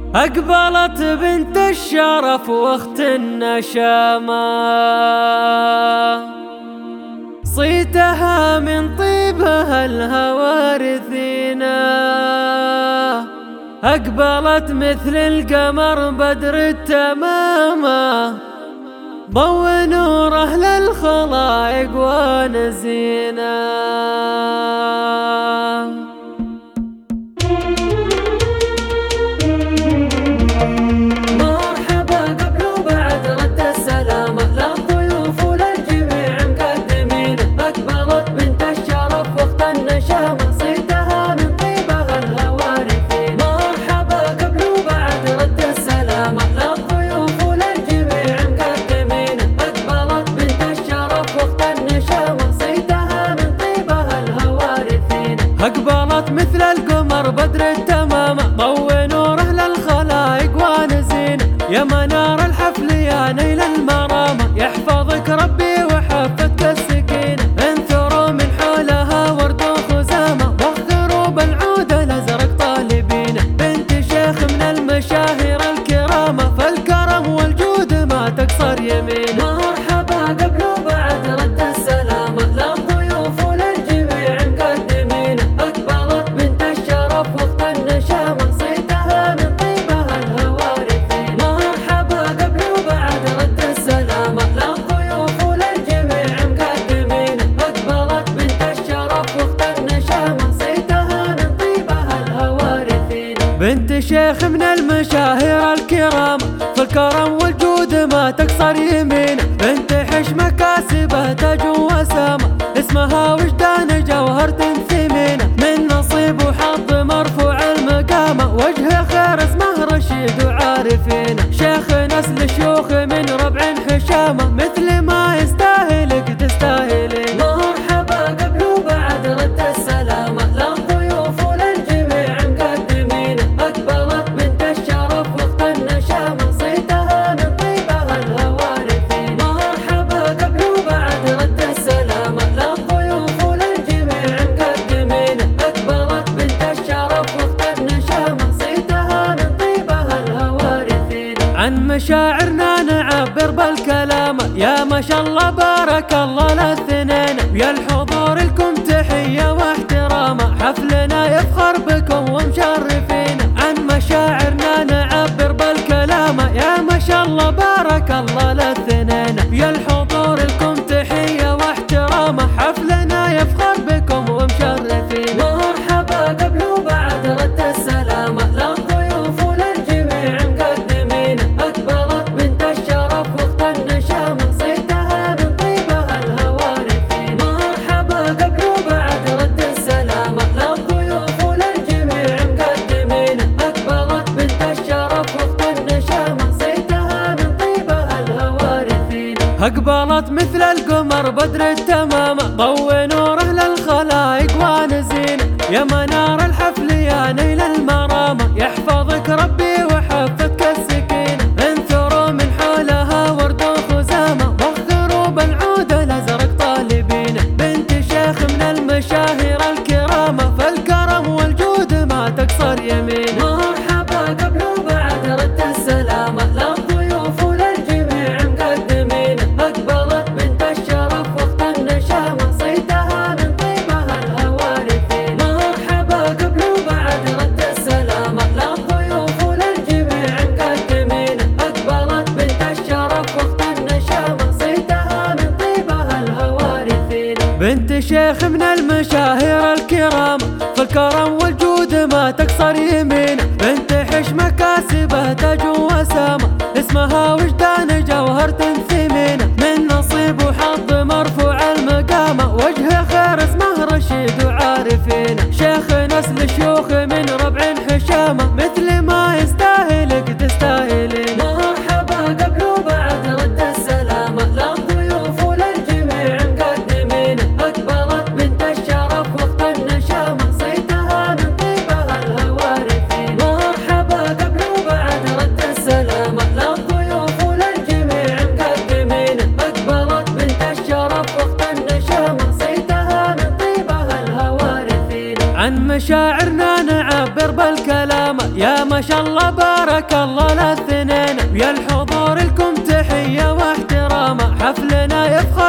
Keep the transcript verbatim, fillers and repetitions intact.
أقبلت بنت الشرف واخت النشامة، صيتها من طيبها الهوارثينا. أقبلت مثل القمر بدر التمامة، ضوء نوره للخلائق ونزينا. أقبلت مثل القمر بدر التمامة، ضوء نوره للخلائق ونزينه. يا منار الحفل يا نيل المرامة، يحفظك ربي وحفتك السكينة. انثروا من حولها ورد وخزامة، واخذروا بالعود الازرق طالبينه. بنت شيخ من المشاهير الكرامة، فالكرم والجود ما تقصر يمينه. مرحبا قبل وبعد رد السلامة، للضيوف وللجميع مقدمينه. أقبلت بنت الشرف واخت النشامة، صيتها من طيبها الهوارثين. مرحبا قبل وبعد رد السلامة، للضيوف وللجميع مقدمينه. أقبلت بنت الشرف واخت النشامة، صيتها من طيبها الهوارثين. بنت شيخ من المشاهير الكرامة، في الكرم والجود ما تقصر يمينه. بنت حش مكاسبه تاج وسامة، اسمها وجدان جوهرة ثمينة. من نصيب وحظ مرفوع المقامة، وجه خير اسمه رشيد وعارفينه. شيخ نسل شيوخ من ربع حشامة، مثل ما يستاهلك تستاهلين. مرحبا قبل وبعد رد السلامة، للضيوف وللجميع مقدمينه. أقبلت بنت الشرف واخت النشامة، صيتها من طيبها الهوارثين. مرحبا قبل وبعد رد السلامة، للضيوف وللجميع مقدمينه. أقبلت بنت الشرف واخت النشامة، صيتها من طيبها الهوارثين. عن مشاعرنا نعبر بالكلامة، يا ما شاء الله بارك الله للثنين. يا الحضور لكم تحية واحترامة، حفلنا يفخر بكم ومشرفين. عن مشاعرنا نعبر بالكلامة، يا ما شاء الله بارك الله للثنين. يا الحضور لكم تحية واحترامة، حفلنا يفخر بكم ومشرفين. مرحبا قبل وبعد رد السلامة، للضيوف وللجميع مقدمين. أقبلت بنت الشرف واخت النشامة، صيتها من طيبها الهوارثين. مرحبا قبل وبعد رد السلامة، للضيوف وللجميع مقدمين. أقبلت بنت الشرف واخت النشامة، صيتها من طيبها الهوارثين. أقبلت مثل القمر بدر التمامة، ضوء نوره للخلائق ونزينه. يا منار الحفل يا نيل المرامة، يحفظك ربي وحفتك السكينة. انثروا من حولها ورد وخزامة، واخذروا بالعود الازرق طالبينه. بنت شيخ من المشاهير الكرامة، فالكرم والجود ما تقصر يمينه. مرحبا قبل وبعد رد السلامة، للضيوف وللجميع مقدمينه. أقبلت بنت الشرف واخت النشامة، صيتها من طيبها الهوارثين. مرحبا قبل وبعد رد السلامة، للضيوف وللجميع مقدمينه. أقبلت بنت الشرف واخت النشامة، صيتها من طيبها الهوارثين. بنت شيخ من المشاهير الكرامة، في الكرم والجود ما تقصر يمينه. بنت حش مكاسبه تاج وسامة، اسمها وجدان جوهرة ثمينة. من نصيب وحظ مرفوع المقامة، وجه خير اسمه رشيد وعارفينه. شيخ نسل شيوخ من ربع حشامة، مثل ما يستاهلك تستاهلين. مرحبا قبل وبعد رد السلامة، للضيوف وللجميع مقدمينه. أقبلت بنت الشرف واخت النشامة، صيتها من طيبها الهوارثين. مرحبا قبل وبعد رد السلامة، للضيوف وللجميع مقدمينه. أقبلت بنت الشرف واخت النشامة، صيتها من طيبها الهوارثين. عن مشاعر مشاعرنا نعبر بالكلام. يا ما شاء الله بارك الله للثنين، ويا الحضور لكم تحية واحترام. حفلنا يفخر